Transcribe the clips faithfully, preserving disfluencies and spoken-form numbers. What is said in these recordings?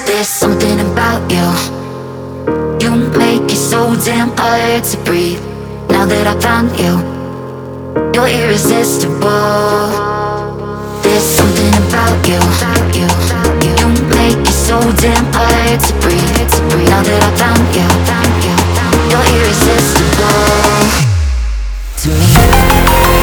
There's something about you. You make it so damn hard to breathe. Now that I found you, you're irresistible. There's something about you. You, you make it so damn hard to breathe. Now that I found you, you're irresistible to me.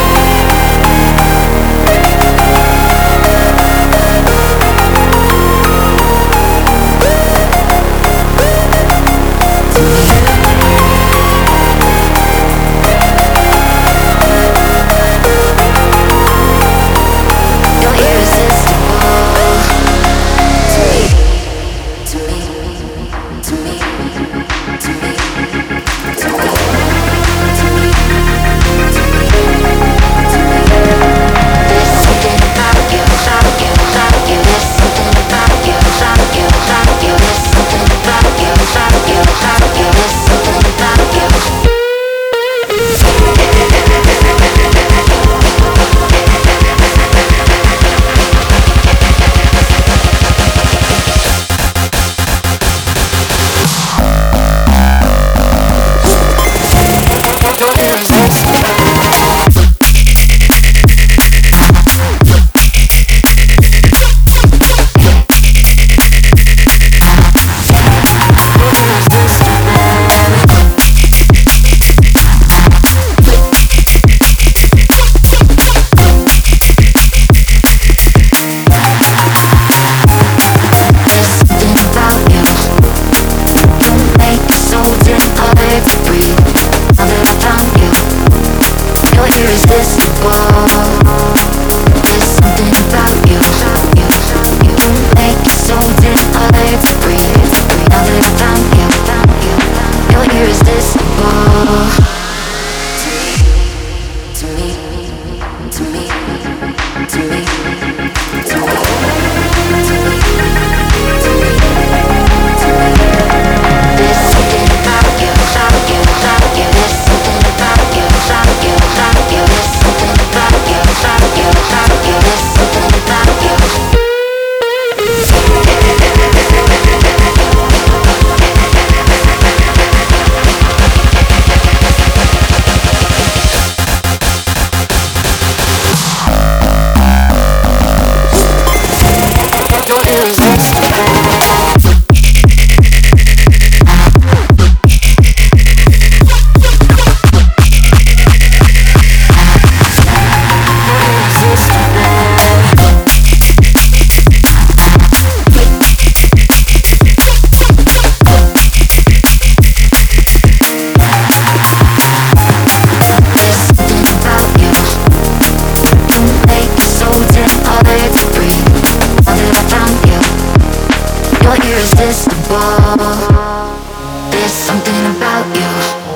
There's something about you.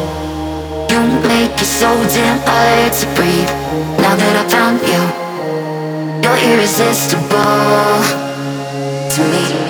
You make it so damn hard to breathe. Now that I found you, you're irresistible to me.